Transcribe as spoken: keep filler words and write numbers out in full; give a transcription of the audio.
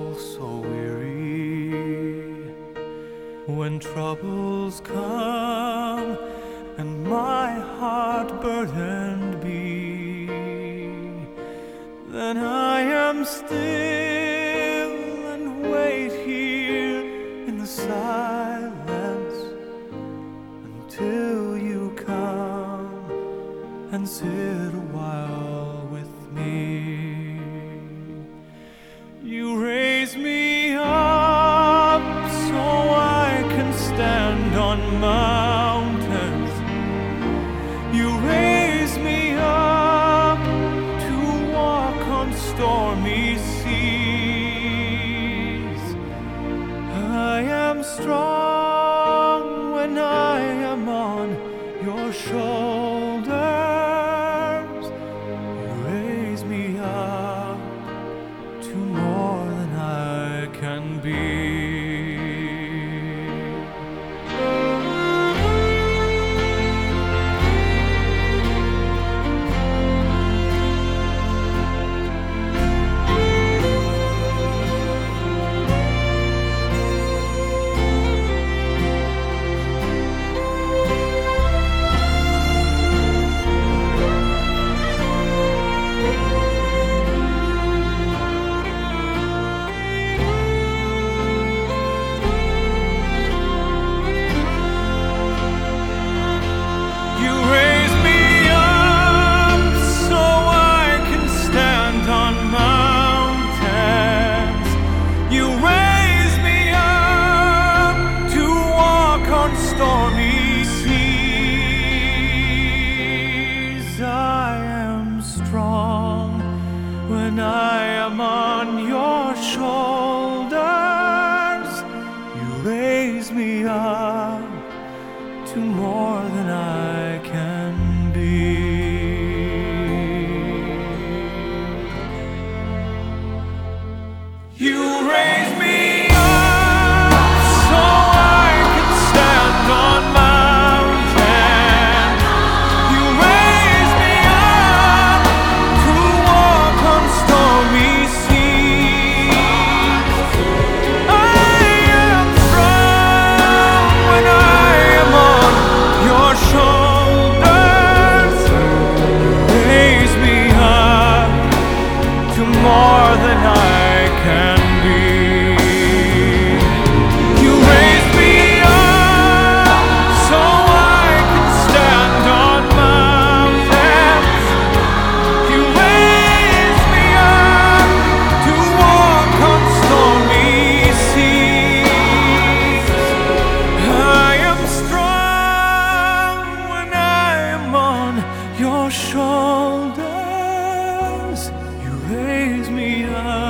soul so weary. When troubles come and my heart burdened be, then I am still and wait here in the silence until you come and sit a while with me. You raise me up so I can stand on mountains. You raise me up to walk on stormy seas. I am strong when I am on your shoulders. You raise me up to more than I can be. Stormy seas. I am strong when I am on your shoulders. You raise me up to more than I can be. You raise me more than I can be. You raise me up so I can stand on mountains. You raise me up to walk on stormy seas. I am strong when I am on your shoulders. Raise me up